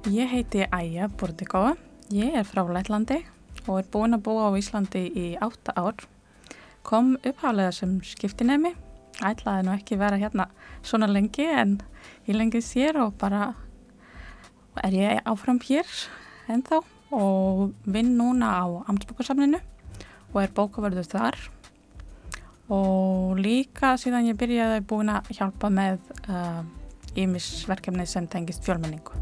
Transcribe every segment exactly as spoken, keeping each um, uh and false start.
Ég heiti Aja Burdikova, ég er frá Lettlandi og er búin að búa á Íslandi í átta ár. Kom upphaflega sem skiptinemi, ætlaði nú ekki vera hérna svona lengi en ég lengist hér og bara er ég áfram hér ennþá og vinn núna á Amtsbókasafninu og er bókavörður þar. Og líka síðan ég byrjaði búin að hjálpa með uh, ýmis verkefni sem tengist fjölmenningu.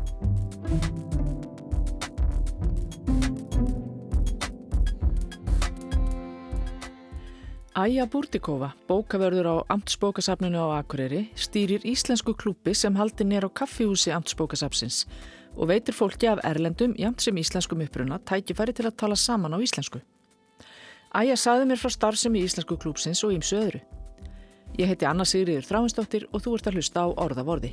Aja Burdikova, bókavörður á Amtsbókasafninu á Akureyri, stýrir íslensku klúbbi sem haldinn er á kaffihúsi Amtsbókasafnsins og veitir fólki af erlendum, jafnt sem íslenskum uppruna, tækifæri til að tala saman á íslensku. Aja sagði mér frá starfsemi íslensku klúbbsins og ýmsu öðru. Ég heiti Anna Sigríður Þráinsdóttir og þú ert að hlusta á Orðavorði.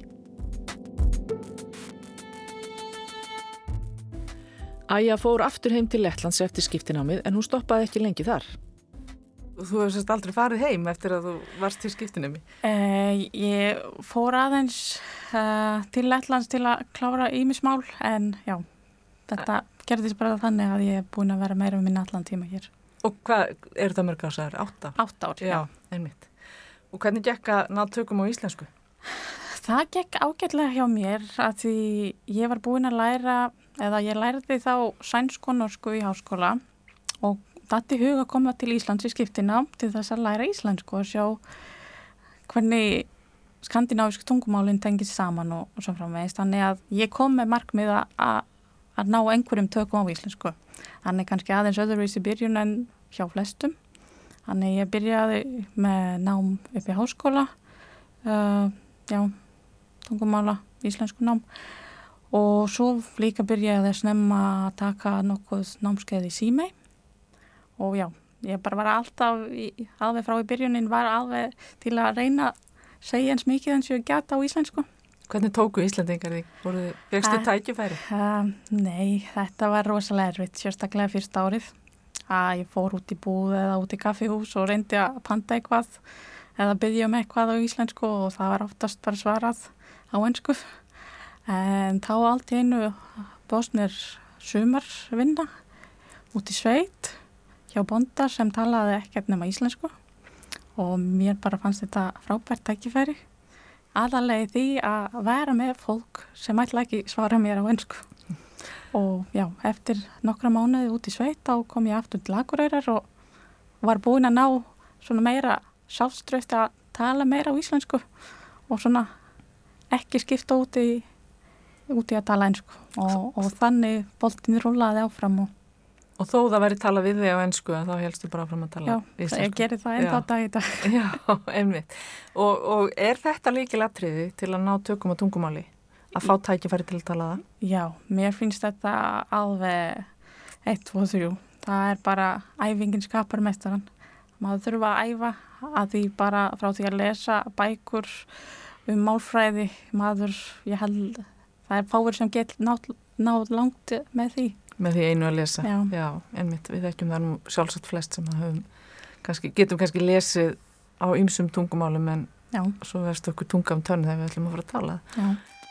Aja fór aftur heim til Lettlands eftir skiptinámið en hún stoppaði ekki lengi þar. Þú hefur sérst aldrei farið heim eftir að þú varst til skiptinemi? Uh, ég fór aðeins uh, til Lettlands til að klára ýmis mál en já, þetta gerðist bara þannig að ég er búin að vera meira um minn allan tíma hér. Og hvað er það mörg ár sagðir? Átta? Átta ár, já. Já, einmitt. Og hvernig gekk að ná tökum á íslensku? Það gekk ágætlega hjá mér að því ég var búin að læra, eða ég lærði þá sænsku og norsku í háskóla og þetta í huga að koma til Íslands í skiptinám til þess að læra íslensku og sjá hvernig skandinavísk tungumálin tengist saman og, og svo framvegis. Þannig að ég kom með markmið að, að ná einhverjum tökum á íslensku. Þannig kannski aðeins öðruvísi byrjun en hjá flestum. Þannig ég byrjaði með nám upp í háskóla, uh, já, tungumála, íslensku nám og svo líka byrjaði að snemma að taka nokkuð námskeið í Símey. Og já, ég bara var alltaf, í, alveg frá í byrjunin var alveg til að reyna að segja eins mikið eins og ég gæti á íslensku. Hvernig tóku Íslandingar þig? Voru þið fegstu tækifæri? Uh, nei, þetta var rosalega erfitt, sérstaklega fyrsta árið. Að ég fór út í búð eða út í kaffihús og reyndi að panta eitthvað eða biðja um eitthvað á íslensku og það var oftast bara svarað á ensku. En þá allt í einu bóðst mér sumarvinna út í sveit hjá bónda sem talaði ekkert nema íslensku og mér bara fannst þetta frábært tækifæri. Aðallega því að vera með fólk sem ætla ekki svara mér á ensku. Og já, eftir nokkra mánuði út í sveit þá kom ég aftur til Akureyrar og var búin að ná svona meira sjálfstraust að tala meira á íslensku og svona ekki skipta út í, út í að tala ensku og, og þannig boltinn rúllaði áfram og Og þó það væri tala við þig á ensku að þá helstu bara fram að tala já, íslensku. Já, ég geri það ennþá dag í dag. Já, einmitt. Og, og er þetta lykilatriði til að ná tökum á tungumáli? Að fá tækifæri til að tala það? Já, mér finnst þetta alveg eitt, tvo, þrjú. Það er bara æfingin skapar mestaran. Maður þurfa að æfa að því bara frá því að lesa bækur um málfræði. Maður, ég held, það er fáir sem get náð, náð langt með því. Með því einu að lesa. Já. Já, einmitt. Við þekkjum það nú sjálfsagt flest sem höfum, kannski, getum kannski lesið á ýmsum tungumálum en já. Svo verðst okkur tunga um tönn þegar við ætlum að fara að tala. Já.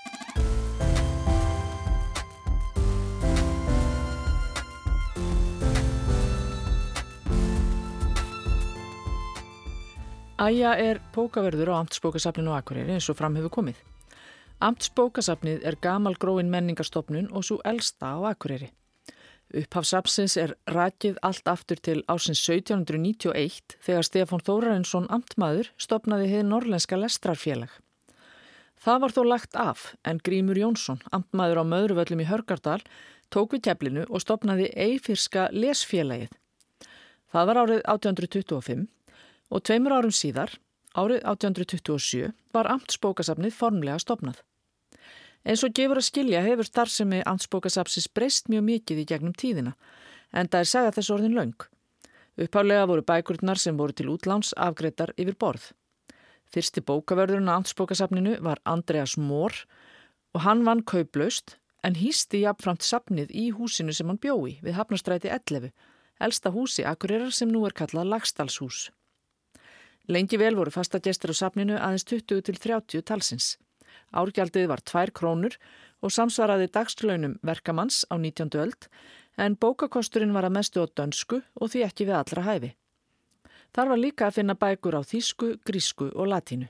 Aja er bókavörður á Amtsbókasafninu á Akureyri eins og fram hefur komið. Amtsbókasafnið er gamalgróin menningarstofnun og svo elsta á Akureyri. Upphaf safnsins er rakið allt aftur til ársins sautján hundruð níutíu og eitt þegar Stefán Þórarinsson amtmaður stofnaði hið norrlenska lestrarfélag. Það var þó lagt af en Grímur Jónsson, amtmaður á Möðruvöllum í Hörgárdal, tók við keflinu og stofnaði Eyfirska lesfélagið. Það var árið átján hundruð tuttugu og fimm og tveimur árum síðar, árið átján hundruð tuttugu og sjö, var Amtsbókasafnið formlega stofnað. Eins og gefur að skilja hefur starfsemi Amtsbókasafnsins breyst mjög mikið í gegnum tíðina, enda er saga þess orðin löng. Upphaflega voru bækurnar sem voru til útláns afgreiddar yfir borð. Fyrsti bókavörðurinn á Amtsbókasafninu var Andreas Mohr og hann vann kauplaust en hýsti jafnframt safnið í húsinu sem hann bjói við Hafnarstræti ellefu, elsta húsi Akureyrar sem nú er kallað Laxdalshús. Lengi vel voru fastagestir á safninu aðeins tuttugu til þrjátíu talsins. Árgjaldið var tvær krónur og samsvaraði dagslaunum verkamanns á nítjándu öld en bókakosturinn var að mestu á dönsku og því ekki við allra hæfi. Þar var líka að finna bækur á þýsku, grísku og latínu.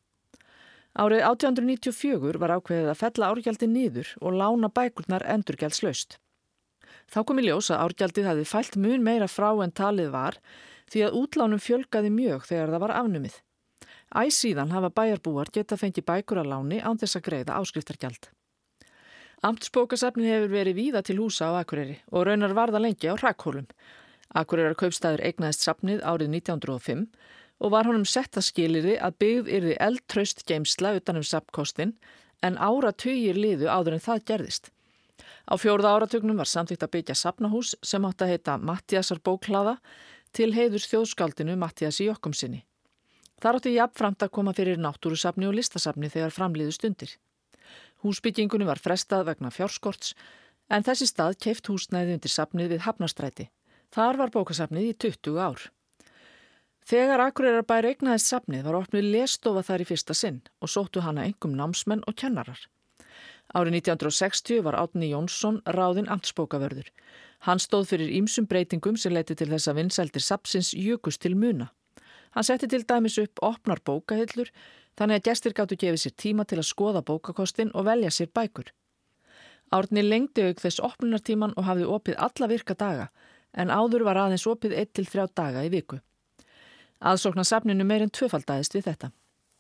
Árið átján hundruð níutíu og fjögur var ákveðið að fella árgjaldi niður og lána bækurnar endurgjaldslaust. Þá kom í ljós að árgjaldið hafði fælt mun meira frá en talið var því að útlánum fjölgaði mjög þegar það var afnumið. Æ síðan hafa bæjarbúar geta fengið bækur að láni án þess að greiða áskriftargjald. Amtsbókasafnið hefur verið víða til húsa á Akureyri og raunar varða lengi á Hrakhólum. Akureyrar kaupstaður eignaðist safnið árið nítján hundruð og fimm og var honum sett að skilyrði að byggð yrði eldtraust geymsla utan um safnkostin en áratugir liðu áður en það gerðist. Á fjórða áratugnum var samþykkt að byggja safnahús sem átti að heita Matthíasar bóklaða til heiðurs þjóðskáldinu Matthíasi Jochumssyni. Þar átti jafnframt að koma fyrir náttúrusafni og listasafni þegar framliðu stundir. Húsbyggingunni var frestað vegna fjárskorts en þessi stað keypt húsnæði undir safnið við Hafnarstræti. Þar var bókasafnið í tuttugu ár. Þegar Akureyrarbær eignaðist safnið var opnuð lesstofa þar í fyrsta sinn og sóttu hana einkum námsmenn og kennarar. Árið nítján hundruð og sextíu var Árni Jónsson ráðinn amtsbókavörður. Hann stóð fyrir ýmsum breytingum sem leiddi til þess að vinsældir safnsins jukust til muna. Hann setti til dæmis upp opnar bókahillur þannig að gestir gátu gefið sér tíma til að skoða bókakostin og velja sér bækur. Árni lengdi auk þess opnunartíman og hafði opið alla virka daga en áður var aðeins opið einn til þrjá daga í viku. Aðsókn að safninu meir en tvöfaldaðist við þetta.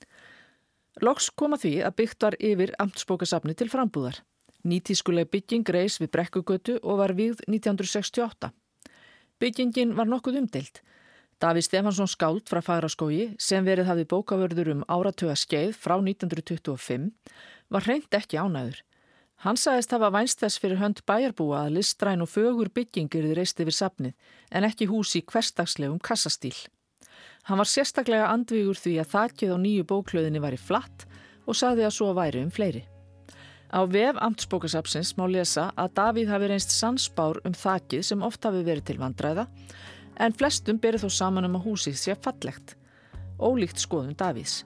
Loks kom að því að byggt var yfir amtsbókasafni til frambúðar. Nýtískuleg bygging reis við Brekkugötu og var vígð nítján hundruð sextíu og átta. Byggingin var nokkuð umdeild. Davíð Stefánsson skáld frá Fagraskógi sem verið hafði bókavörður um áratuga skeið frá nítján hundruð tuttugu og fimm var hreint ekki ánægður. Hann sagðist hafa vænst þess fyrir hönd bæjarbúa að listræn og fögur bygging yrði reist yfir safnið en ekki hús í hversdagslegum kassastíl. Hann var sérstaklega andvígur því að þakið á nýju bóklöðinni væri flatt og sagði að svo væri um fleiri. Á vef amtsbókasafnsins má lesa að Davíð hafi reynst sannspár um þakið sem oft hafi verið til vandræða en flestum berið þó saman um að húsið sé fallegt. Ólíkt skoðun Davíðs.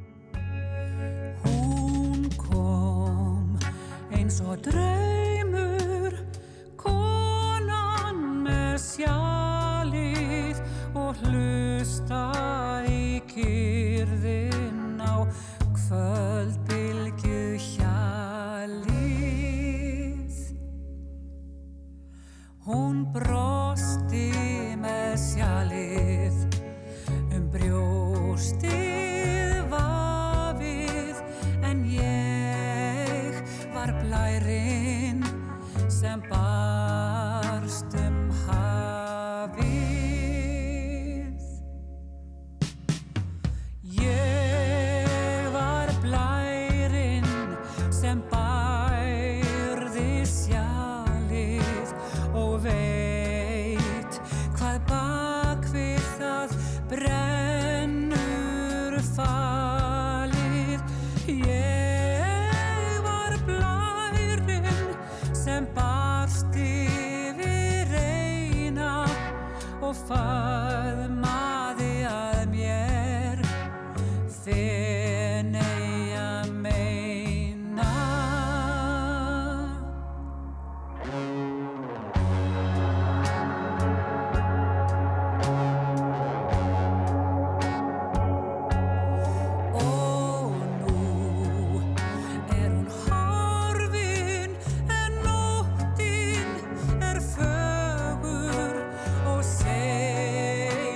Hún kom eins og draumur, konan með sjalið og hlusta í kyrðin á kvöldbylgju hjalið. Hún brosti með sjalið um brjóstið vafið en ég var blærinn sem barst um hafið. Ég var blærinn sem bærði sjalið og veit hvað bak við það brennur falið. Ég var blærinn sem barst yfir eina og faðmaði að mér Feneyja meina. Og nú er hún horfin en nóttin er fögur og segir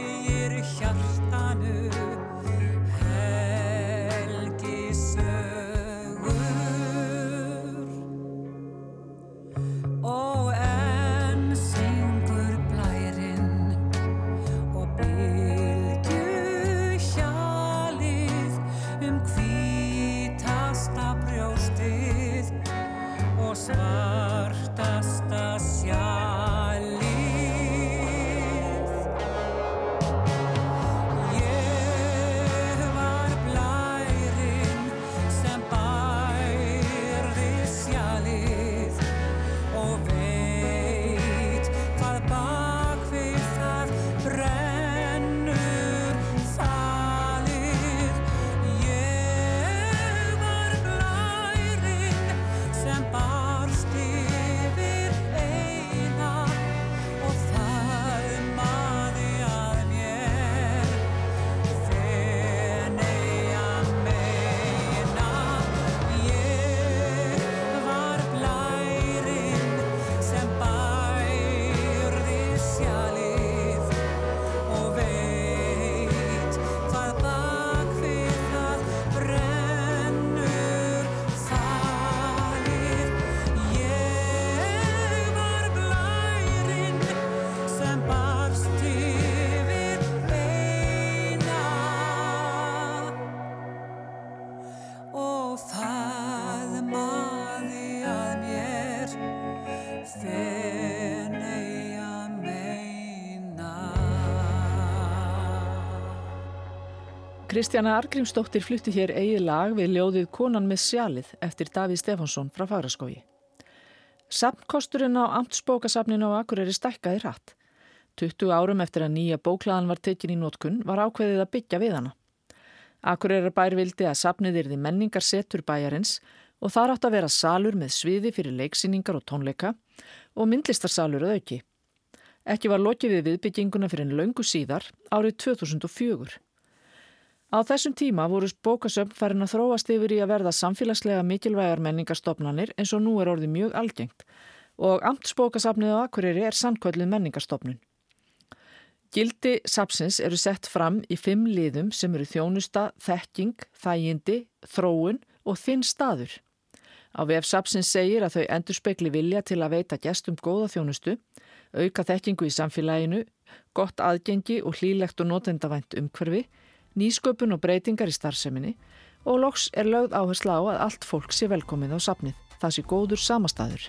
Kristjana Arngrímsdóttir flutti hér eigið lag við ljóðið Konan með sjalið eftir Davíð Stefánsson frá Fagraskógi. Safnkosturinn á Amtsbókasafninu á Akureyri stækkaði hratt. tuttugu árum eftir að nýja bóklaðan var tekin í notkun var ákveðið að byggja við hana. Akureyrarbær vildi að safnið yrði menningarsetur bæjarins og þar átt að vera salur með sviði fyrir leiksýningar og tónleika og myndlistarsalur að auki. Ekki var lokið við viðbygginguna fyrir en löngu síðar árið tvö þúsund og fjögur. Á þessum tíma voru bókasöfn farin að þróast yfir í að verða samfélagslega mikilvægar menningarstofnanir eins og nú er orðið mjög algengt og Amtsbókasafnið á Akureyri er sannkölluð menningarstofnun. Gildi safnsins eru sett fram í fimm liðum sem eru þjónusta, þekking, þægindi, þróun og þinn staður. Á vef safnsins segir að þau endurspegli vilja til að veita gestum góða þjónustu, auka þekkingu í samfélaginu, gott aðgengi og hlýlegt og notendavænt umhverfi, nýsköpun og breytingar í starfseminni og loks er lögð áhersla á að allt fólk sé velkomið á safnið. Það sé góður samastaður.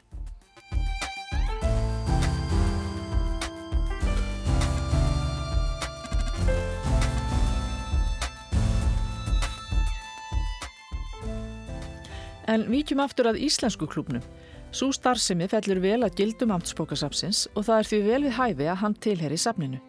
En víkjum aftur að íslensku klúbnum. Sú starfsemi fellur vel að gildum Amtsbókasafnsins og það er því vel við hæfi að hann tilheyri safninu.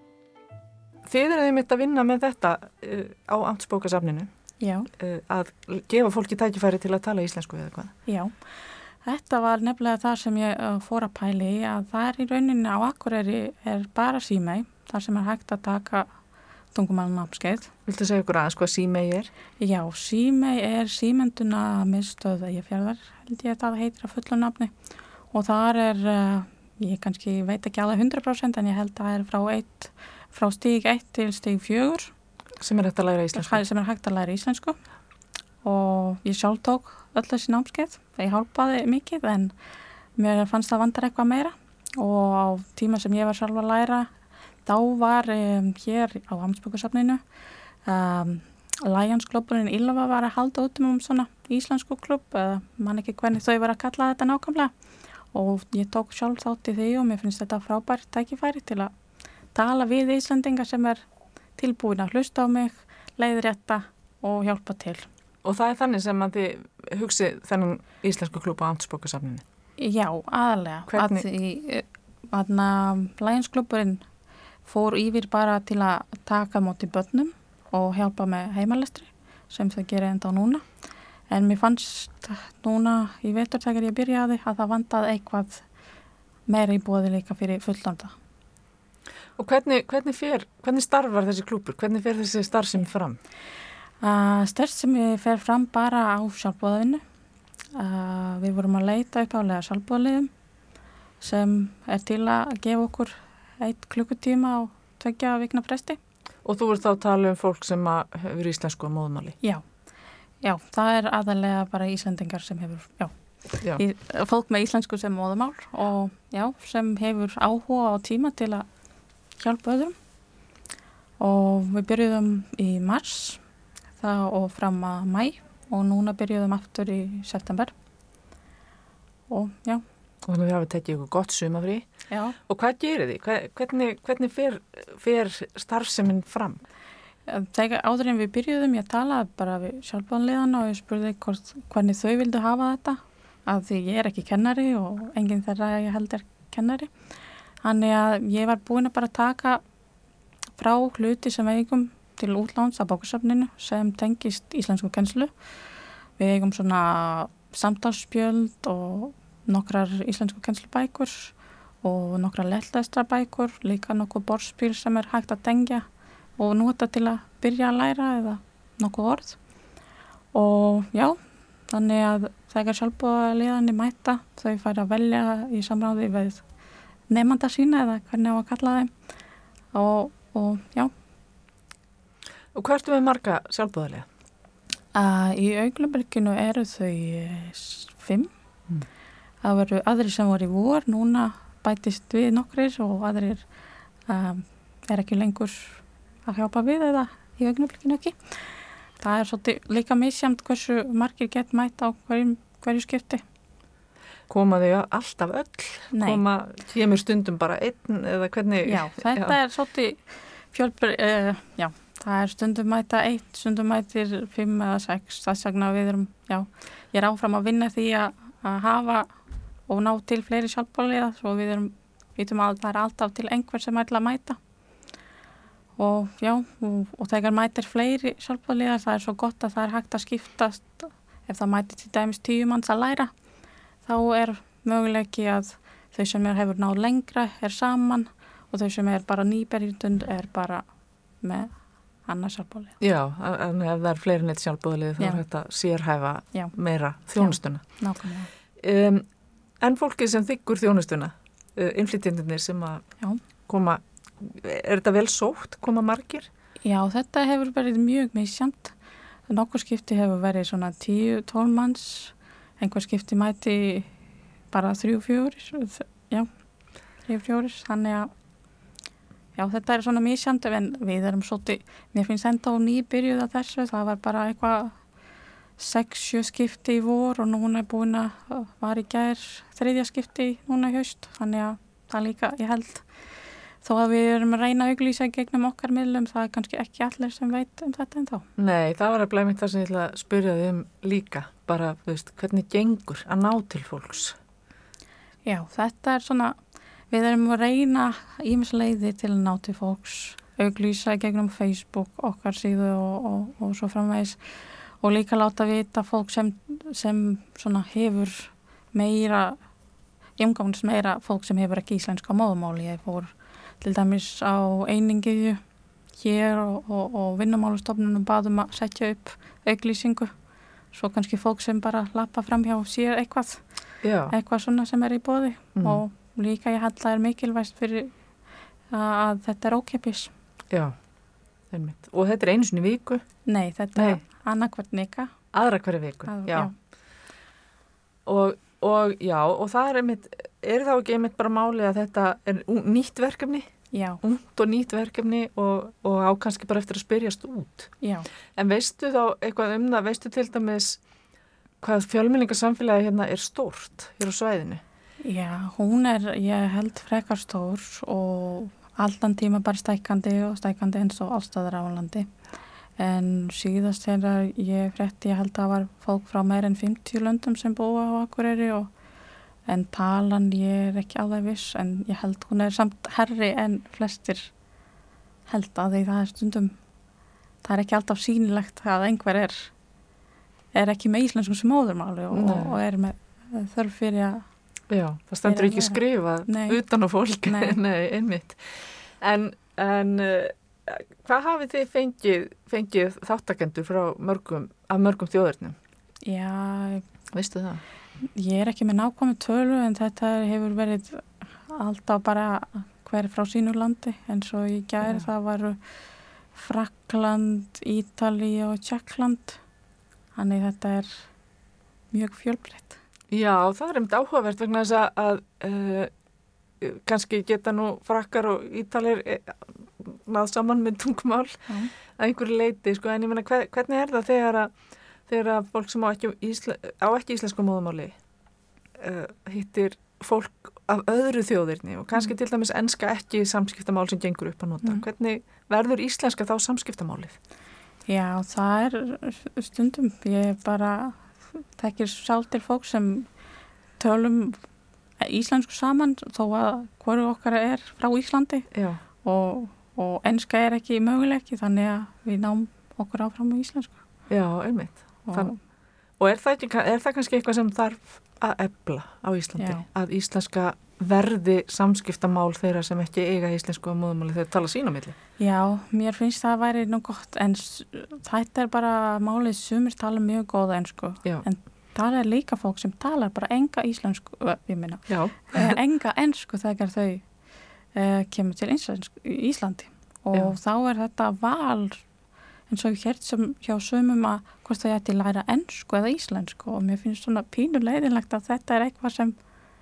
Þið eruð einmitt að vinna með þetta uh, á Amtsbókasafninu. Já. Uh, að gefa fólki tækifæri til að tala íslensku eða hvað. Já, þetta var nefnilega það sem ég uh, fór að pæli í að það er í rauninni á Akureyri er bara símei, þar sem er hægt að taka tungumálanámskeið. Viltu segja ykkur aðeins hvað símei er? Já, símei er símenduna miðstöð Eyjafjarðar, held ég að það heitir að fullu nafni og þar er, uh, ég kannski veit ekki alveg hundrað prósent en ég held að það er frá eitt frá stíg eitt til stíg fjögur sem er hægt að læra íslensku sem er hægt að læra íslensku og ég sjálf tók öll þessi námskeið ég hjálpaði mikið en mér fannst það vandar eitthvað meira og á tíma sem ég var sjálf að læra þá var um, hér á Amtsbókasafninu um, Lions-klubburinn Ylva var að halda út um svona íslensku klubb eða man ekki hvernig þau var að kalla þetta nákvæmlega og ég tók sjálf þátt í því og mér finnst þetta frábært tækifæri til að tala við Íslendinga sem er tilbúin að hlusta á mig, leiðrétta og hjálpa til. Og það er þannig sem að þið hugsið þennan íslensku klúb á Amtsbókasafninu? Já, aðalega. Hvernig? Að því Lions-klubburinn fór yfir bara til að taka móti börnum og hjálpa með heimalestri sem það gerir enda núna. En mér fannst núna í vetur þegar ég byrjaði að það vantaði eitthvað meira í boði líka fyrir fullorðna. Og hvernig, hvernig, fer, hvernig starfar þessi klúbur? Hvernig fer þessi starfsemi fram? Uh, starfsemi fer fram bara á sjálfboðavinnu. Uh, við vorum að leita uppálega sjálfboðaliðum sem er til að gefa okkur eitt klukkutíma á tveggja vikna fresti. Og þú ert þá að tala um fólk sem hefur íslensku á móðmáli? Já, já, það er aðalega bara Íslendingar sem hefur, já, já. Í, fólk með íslensku sem móðmál og já, sem hefur áhuga á tíma til að hjálpa öðrum og við byrjuðum í mars það og fram að mæ og núna byrjuðum aftur í september og já. Og þannig að við hafum tekið ykkur gott sumafrí. Já. Og hvað gerir þið? Hvernig, hvernig fer, fer starfsemin fram? Þegar áður en við byrjuðum ég talaði bara við sjálfboðaliðana og ég spurði hvort, hvernig þau vildu hafa þetta af því ég er ekki kennari og enginn þeirra ég held er kennari. Þannig að ég var búin að bara taka frá hluti sem við eigum til útláns að bókasafninu sem tengist íslensku kennslu. Við eigum svona samtalsspjöld og nokkrar íslensku kennslubækur og nokkrar lettlestrabækur, líka nokkuð borðspil sem er hægt að tengja og nota til að byrja að læra eða nokkuð orð. Og já, þannig að þegar sjálfboðaliðarnir mæta þau færa að velja í samráði við nefnda sína eða hvernig á að kalla þeim og, og já. Og hvað ertu með marga sjálfboðaliða? Uh, í augnablikinu eru þau fimm. Mm. Það voru aðrir sem voru í vor, núna bætist við nokkrir og aðrir um, er ekki lengur að hjálpa við eða í augnablikinu ekki. Það er svolítið líka misjæmt hversu margir gett mætt á hverjum, hverju skipti. Koma þau alltaf öll? Nei. Koma, kemur stundum bara einn eða hvernig? Já, þetta já. er svolítið fjölbreytt, uh, já, það er stundum mæta eitt, stundum mætir fimm eða sex, þess vegna við erum, já, ég er áfram að vinna því að, að hafa og ná til fleiri sjálfboðaliða, svo við erum, vitum að það er alltaf til einhver sem ætla að mæta og já, og, og þegar mætir fleiri sjálfboðaliðar, það er svo gott að það er hægt að skiptast, ef það mætir til dæmis tíu manns að læra, þá er möguleiki að þau sem er, hefur náð lengra er saman og þau sem er bara nýberjutund er bara með annars sjálfboðalið. Já, en ef það er fleiri neitt sjálfboðalið þá er þetta sérhæfa Já. meira þjónustuna. Já, nákvæmlega. Um, en fólkið sem þiggur þjónustuna, uh, innflytjendurnir sem að Já. koma, er þetta vel sótt, koma margir? Já, þetta hefur verið mjög misjæmt. Nokkur skipti hefur verið svona tíu, tólf manns, einhver skipti mæti bara þrjú, fjórir, já, þrjú, fjórir, þannig að já, þetta er svona misjæmt, en við erum svolítið, mér finnst enda á nýbyrjuð að þessu, það var bara eitthvað sex, sjö skipti í vor og núna er búin að var í gær þriðja skipti núna í haust, þannig að það líka, ég held, þó að við erum að reyna að auglýsa gegnum okkar miðlum, það er kannski ekki allir sem veit um þetta en þá. Nei, það var að blæða mitt það sem ég ætla að spyrja þig um líka, bara, þú veist, hvernig gengur að ná til fólks? Já, þetta er svona, við erum að reyna ýmis leiði til að ná til fólks, auglýsa gegnum Facebook, okkar síðu og, og, og svo framvegis og líka láta vita fólk sem, sem svona hefur meira, umgangst meira fólk sem hefur ekki íslenska móðumáli. Ég fór til dæmis á einingiðju hér og, og, og vinnumálastofnunum baðum að setja upp auglýsingu, svo kannski fólk sem bara lappa fram hjá sér eitthvað, Já. eitthvað svona sem er í boði mm. og líka ég held að það er mikilvægt fyrir að þetta er ókeypis. Já, einmitt. Og þetta er einu sinni viku? Nei, þetta Nei. er annað hvert vika. Aðra hverju viku, að, já. já. Og, og já, og það er einmitt, er þá ekki einmitt bara máli að þetta er nýtt verkefni? Já. Ungt og nýtt verkefni og, og á kannski bara eftir að spyrjast út. Já. En veistu þá eitthvað um það, veistu til dæmis hvað fjölmenningarsamfélagi hérna er stórt hér á svæðinu? Já, hún er, ég held frekar stór og allan tíma bara stækandi og stækandi eins og allstaðar á landi. En síðast þegar ég frétti, ég held að var fólk frá meir en fimmtíu löndum sem búa á Akureyri og en talan ég er ekki alveg viss, en ég held hún er samt herri en flestir held að því það er stundum, það er ekki alltaf sýnilegt að einhver er, er ekki með íslenskum sem móðurmáli og, og er með þörf fyrir að Já, það stendur ekki skrifað utan á fólk, nei, nei einmitt. En, en uh, hvað hafið þið fengið, fengið þáttakendur frá mörgum, af mörgum þjóðurnum? Já, veistu það? Ég er ekki með nákvæmum tölu en þetta hefur verið alltaf bara hver frá sínu landi, eins og í gær það varu Frakkland, Ítalía og Tékkland, þannig þetta er mjög fjölbreytt. Já, það er einmitt áhugavert vegna þess að, að uh, kannski geta nú frakkar og ítalir náð saman með tungumál Já. að einhverju leiti, sko, en ég meina hver, hvernig er það þegar að, þegar að fólk sem á ekki, ísle, á ekki íslensku móðumáli uh, hittir fólk af öðru þjóðirni og kannski mm. til dæmis enska ekki samskiptamál sem gengur upp að nota. Mm. Hvernig verður íslenska þá samskiptamálið? Já, það er stundum, ég bara þekkir sjálf til fólk sem tölum íslensku saman þó að hverju okkar er frá Íslandi og, og enska er ekki möguleiki þannig að við náum okkur áfram á íslensku. Já, einmitt. Og, Þann, og er, það ekki, er það kannski eitthvað sem þarf að efla á Íslandi? Já. Að íslenska verði samskiptamál þeirra sem ekki eiga íslensku á móðumáli þegar tala sín á milli? Já, mér finnst það að væri nú gott en þetta er bara málið sumir tala mjög góða ensku Já. En það er líka fólk sem talar bara enga íslensku, ég meina, enga ensku þegar þau uh, kemur til íslensku, Íslandi og Já. Þá er þetta val eins og hér sem hjá sumum að hvort þau ætti læra ensku eða íslensku og mér finnst svona pínu leiðinlegt að þetta er eitthvað sem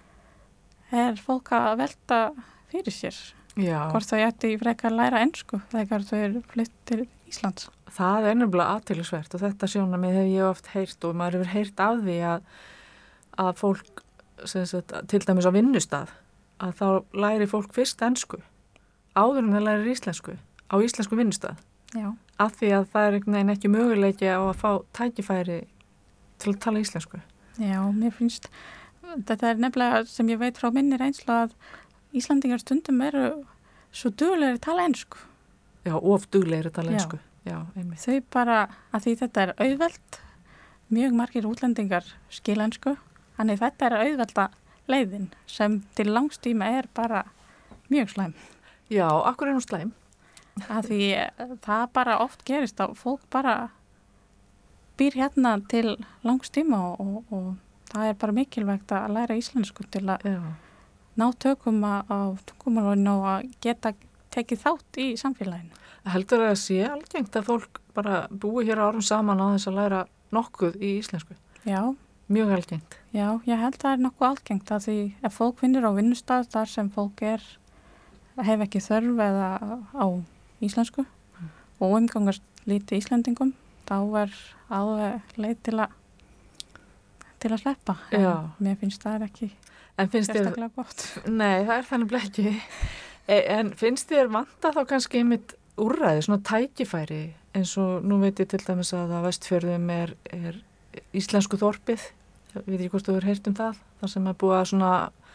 er fólk að velta fyrir sér. Já. Hvort þau ætti frekar að læra ensku þegar þau eru flytt til Íslands. Það er nefnilega athyglisvert og þetta sjónarmið hef ég oft heyrt og maður hefur heyrt af því að, að fólk, sagt, til dæmis á vinnustað, að þá læri fólk fyrst ensku, áður en það lærir íslensku, á íslensku vinnustað. Já, af því að það er einhvern veginn ekki möguleiki á að fá tækifæri til að tala íslensku. já, mér finnst, þetta er nefnilega sem ég veit frá minni reynslu að Íslandingar stundum eru svo duglegir að tala ensku. Já, of duglegir að tala Já. ensku. Já, einmitt. Þau bara, að því þetta er auðvelt, mjög margir útlendingar skila ensku, þannig þetta er auðvelda leiðin sem til langstíma er bara mjög slæm. Já, akkur er hún slæm? Að því það bara oft gerist að fólk bara býr hérna til langstíma og, og, og það er bara mikilvægt að læra íslensku til að Já. ná tökum á tungumálinu og að geta tekið þátt í samfélaginu. Heldur það að sé algengt að fólk bara búi hér árum saman á þess að læra nokkuð í íslensku? Já, Mjög algengt. já, ég held að það er nokkuð algengt að því ef fólk finnir á vinnustað þar sem fólk er, hef ekki þörf eða á íslensku mm. og umgangast lítið Íslendingum, þá er alveg leið til að til að sleppa. En Já. mér finnst það ekki En finnst þér, sérstaklega gott. nei, það er þannig ekki. E- En finnst þér vanta þá kannski einmitt úrræði, svona tækifæri, eins og nú veit ég til dæmis að á Vestfjörðum er, er íslensku þorpið, ég veit ekki hvort þú hefur heyrt um það, þar sem er búið að svona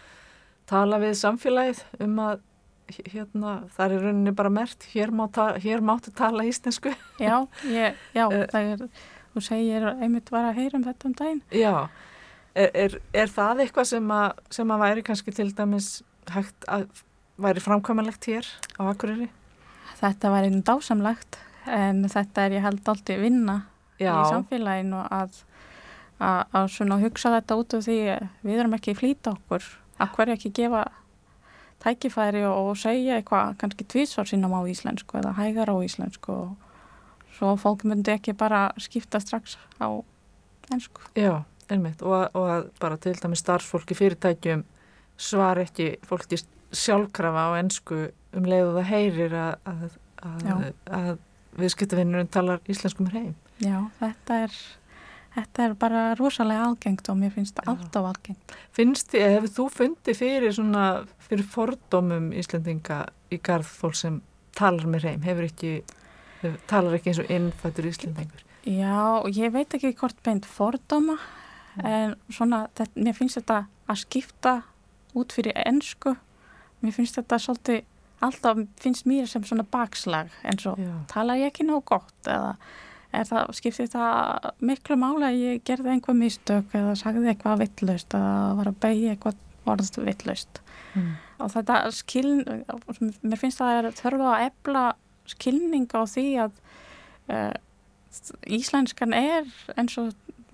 tala við samfélagið um að hérna, það er rauninni bara mert, hér, má ta- hér máttu tala íslensku. Já, ég, já, Eh. það er, þú segir einmitt var að heyra um þetta um daginn. Já, er, er, er það eitthvað sem að, sem að væri kannski til dæmis hægt að væri framkvæmanlegt hér á Akureyri? Þetta var einu dásamlegt en þetta er ég held aldrei vinna Já, í samfélaginu að, að, að svona hugsa þetta út af því við erum ekki að flýta okkur, að hverju ekki gefa tækifæri og, og segja eitthvað kannski tvísvar sinnum á íslensku eða hægar á íslensku og svo fólk myndi ekki bara skipta strax á ensku. já, einmitt og, að- og að bara til dæmis starfsfólki fyrirtækjum svar ekki fólki sjálfkrafa á ensku um leið og það heyrir að, að, Já. að, að viðskiptavinnurinn talar íslensku með heim. Já, þetta er, þetta er bara rosalega algengt og mér finnst það Já. alltaf algengt. Finnst þið, hefur þú fundið fyrir svona, fyrir fordómum Íslendinga í garð fólk sem talar með heim, hefur ekki, hefur, talar ekki eins og innfættur Íslendingur? Já, ég veit ekki hvort beint fordóma en svona, þetta, mér finnst þetta að skipta út fyrir ensku, mér finnst þetta svolítið, alltaf finnst mér sem svona bakslag eins og Já. tala ég ekki nóg gott eða er það, skiptir það miklu mála að ég gerði einhver mistök eða sagði eitthvað vittlaust eða var að beigja eitthvað orð vittlaust Mm. og þetta skil, mér finnst það er þörfa að efla skilning á því að uh, íslenskan er eins og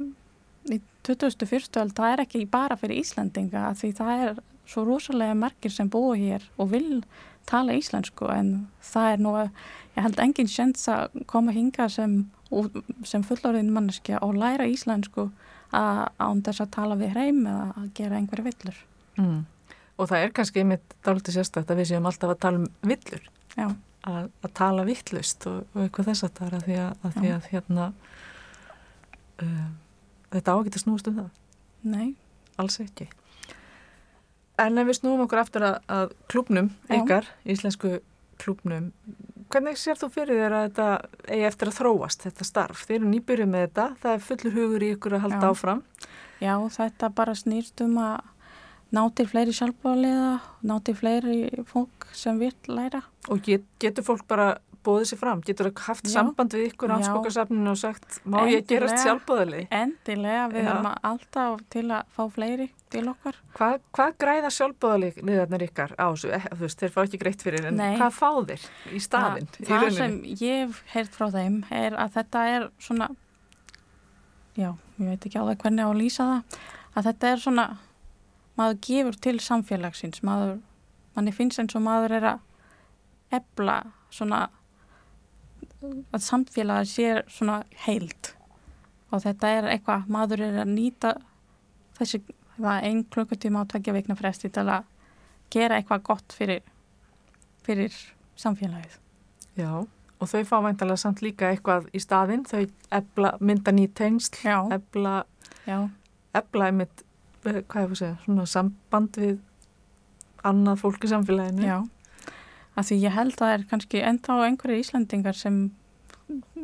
í tuttugustu og fyrstu öld, það er ekki bara fyrir Íslendinga að því það er svo rosalega margir sem búa hér og vil tala íslensku en það er nú, ég held engin sjens að koma hinga sem, sem fullorðin manneskja og læra íslensku að án þess að tala við hreim eða að gera einhverja villur. Mm. Og það er kannski einmitt dálítið sérstætt að við séum alltaf að tala um villur, Já, að, að tala vittlust og, og eitthvað þess að það er að því að, að, því að hérna, uh, þetta á ekki að snúast um það, nei, alls ekki. En ef við snúum okkur aftur að, að klúbnum Já. ykkar, íslensku klúbnum, hvernig sér þú fyrir þér að þetta eigi eftir að þróast, þetta starf? Þið eru nýbyrjuð með þetta, það er fullur hugur í ykkur að halda Já. áfram. já, þetta bara snýst um að ná til fleiri sjálfbóðaliða, ná til fleiri fólk sem vil læra. Og get, getur fólk bara bóðið sér fram? Getur það haft Já. samband við ykkur á Já. Amtsbókasafninu og sagt, má ég Endilega. gerast sjálfbóðali? Endilega, við Já. erum alltaf til að fá fleiri til okkar. Hvað, hvað græða sjálfbóðaliðarnir ykkar á þessu? Eh, þú veist, þeir fá ekki greitt fyrir, en Nei. hvað fá þeir í staðinn? Það, það sem ég hef heyrt frá þeim er að þetta er svona, já, ég veit ekki alveg hvernig á að lýsa það, að þetta er svona, maður gefur til samfélagsins, maður, manni finnst eins og maður er að efla svona, að samfélagi sé svona heild og þetta er eitthvað, maður er að nýta þessi, það ein klukkutíma á tveggja vikna fresti til að gera eitthvað gott fyrir, fyrir samfélagið. Já, og þau fá væntalega samt líka eitthvað í staðinn, þau efla, mynda ný tengsl, Já. efla, Já, efla einmitt, eh, hvað ég fyrir að segja, svona samband við annað fólk í samfélaginu. já. Af því ég held að það er kannski ennþá einhverju Íslandingar sem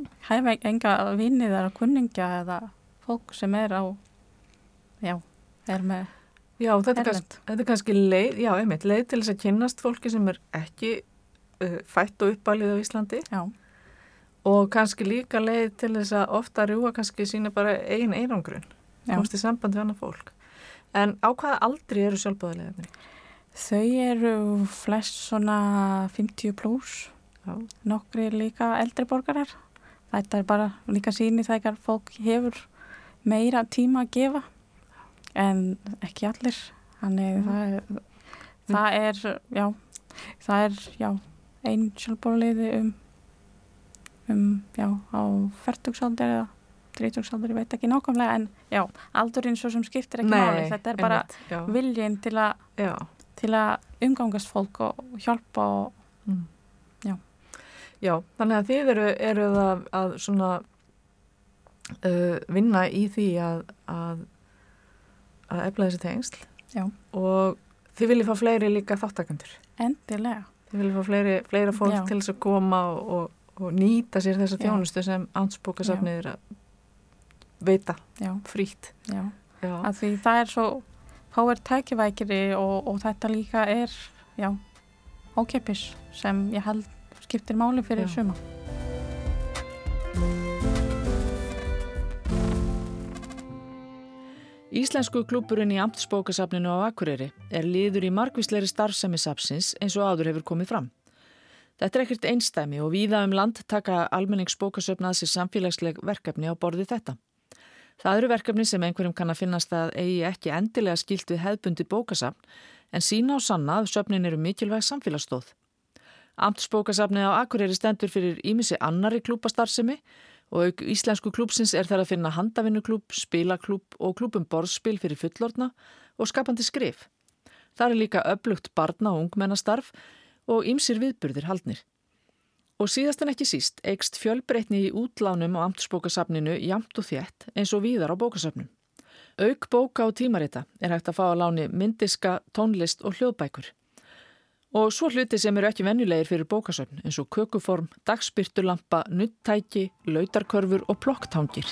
hef enga vinið eða kunningja eða fólk sem er á, já, er með Já, þetta er, erlend. kannski, þetta er kannski leið, já, einmitt, leið til þess að kynnast fólki sem er ekki uh, fætt og uppalið á Íslandi Já, og kannski líka leið til þess að ofta rjúa kannski sína bara eigin einangrun, Já. komst í samband við annað fólk. En á hvaða aldri eru sjálfboðaliðarnir? þau eru flest svona fimmtíu pluss, Já, nokkri líka eldri borgarar. Þetta er bara líka sýni þegar fólk hefur meira tíma að gefa en ekki allir. Þannig Mm. það, er, það er, já, það er, já, ein sjálfboðaliði um, um, já, á fertugsaldur eða þrítugsaldur, ég veit ekki nákvæmlega, en já, aldurinn svo sem skiptir ekki máli. Þetta er bara einmitt, já, viljinn til að, já. til að umgangast fólk og hjálpa og, Mm. Já. Já, þannig að þið eru, eru að, að svona uh, vinna í því að, að, að efla þessi tengsl. Já. Og þið viljið fá fleiri líka þáttakendur. endilega. Þið viljið fá fleiri, fleira fólk Já. til þess að koma og, og, og nýta sér þessa Já. þjónustu sem Amtsbókasafnið er að veita Já, frítt. já. Já, Að því það er svo fáir tækifækiri og, og þetta líka er, já, ókeypis sem ég held skiptir máli fyrir Já. suma. Íslensku klúbburinn í Amtsbókasafninu á Akureyri er liður í margvíslegri starfsemi safnsins eins og áður hefur komið fram. Þetta er ekkert einstæmi og víða um land taka almenningsbókasöfn að sér samfélagsleg verkefni á borði þetta. Það eru verkefni sem einhverjum kann að finnast að eigi ekki endilega skilt við hefðbundi bókasafn en sína á sanna að söfnin eru mikilvæg samfélagsstóð. Amtsbókasafnið á Akureyri stendur fyrir ýmissi annarri klúbbastarfsemi og auk íslensku klúbbsins er þar að finna handavinnuklúbb, spilaklúbb og klúbbum borðspil fyrir fullorðna og skapandi skrif. Það er líka öflugt barna- og ungmennastarf og ýmsir viðburðir haldnir. Og síðast en ekki síst eykst fjölbreytni í útlánum á Amtsbókasafninu jamt og þétt eins og víðar á bókasafnum. Auk bóka og tímarita er hægt að fá að láni myndiska, tónlist og hljóðbækur. Og svo hluti sem eru ekki venjulegir fyrir bókasöfn eins og kökuform, dagspyrtulampa, nuddtæki, lautarkörfur og plokktangir.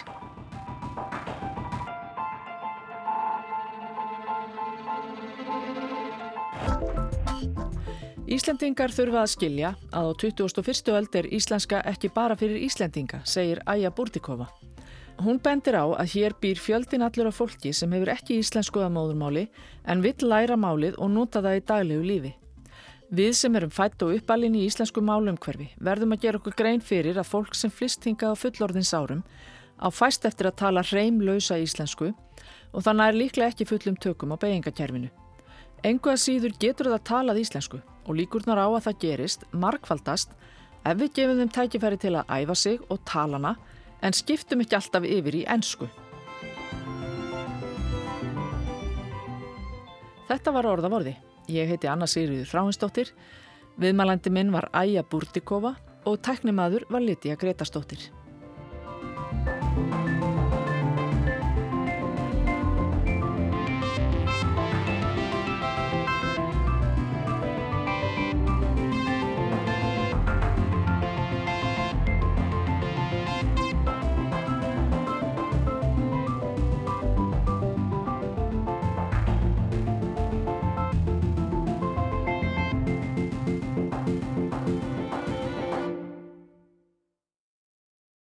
Íslendingar þurfa að skilja að á tuttugasta og fyrstu öld er íslenska ekki bara fyrir Íslendinga, segir Aja Burdikova. Hún bendir á að hér býr fjöldin allur af fólki sem hefur ekki íslensku að móðurmáli en vill læra málið og nota það í daglegu lífi. Við sem erum fædd og uppalin í íslensku málumhverfi verðum að gera okkur grein fyrir að fólk sem flyst hingað á fullorðins árum á fæst eftir að tala hreimlausa íslensku og þannig er líklega ekki fullum tökum á beygingakerfinu. Engu að síður getur það talað íslensku og líkurnar á að það gerist margfaldast ef við gefum þeim tækifæri til að æfa sig og tala hana en skiptum ekki alltaf yfir í ensku. Þetta var orð af orði. Ég heiti Anna Sigríður Þráinsdóttir, viðmælandi minn var Aja Burdikova og tæknimaður var Lydia Gretarsdóttir.